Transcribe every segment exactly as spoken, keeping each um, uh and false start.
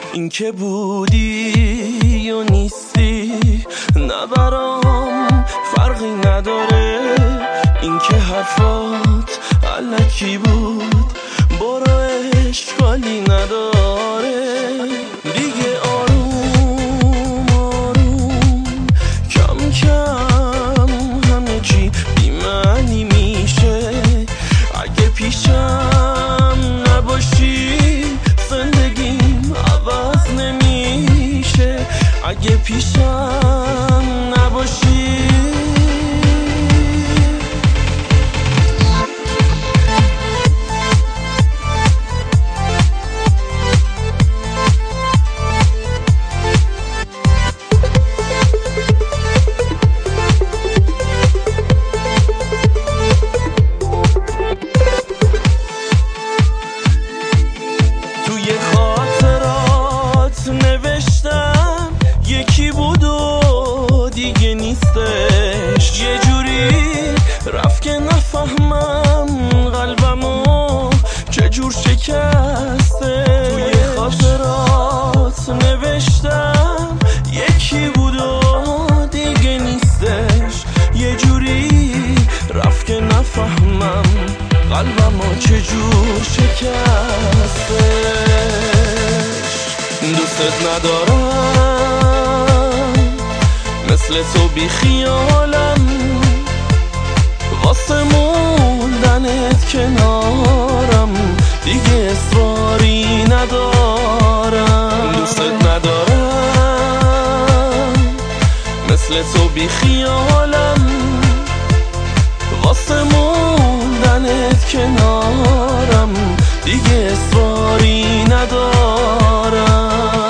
این که بودی یا نیستی نه برام فرقی نداره، این که حرفات الکی بود برو اشکالی نداره. دیگه آروم آروم کم کم همه چی بی معنی میشه. اگه پیشم نباشی زندگیم عوض نمیشه. اگه پیشم نباشی یکی بود و دیگه نیستش. یه جوری رفت که نفهمم قلبمو چجور شکسته. توی خاطرات نوشتم یکی بود و دیگه نیستش. یه جوری رفت که نفهمم قلبمو چجور شکستش. دوستت ندارم مثل تو بی خیالم، واسه موندنت کنارم دیگه اصراری ندارم. دوستت ندارم مثل تو بی خیالم، واسه موندنت کنارم دیگه اصراری ندارم.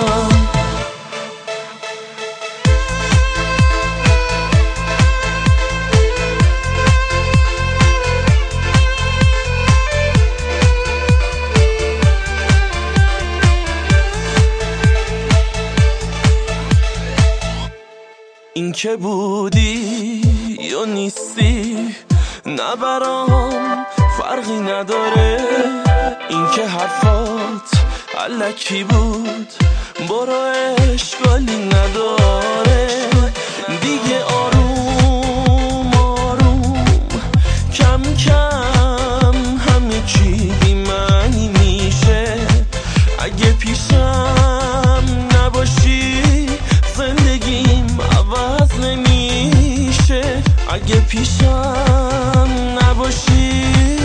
این که بودی یا نیستی نه برام فرقی نداره، این که حرفات الکی بود برو اشکالی نداره. دیگه آروم آروم کم کم همه چی بی معنی میشه. اگه پیشم نباشی زندگیم عوض نمیشه. اگه پیشم نباشی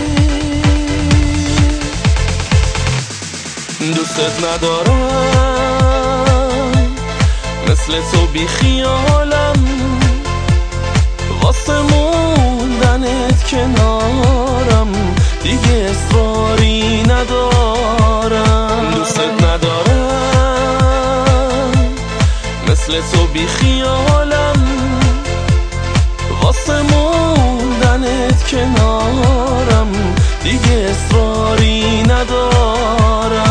دوستت ندارم مثل تو بی خیالم، واسه موندنت کنارم دیگه اصراری ندارم. دوستت ندارم مثل تو بی خیالم، واسه موندنت کنارم دیگه اصراری ندارم.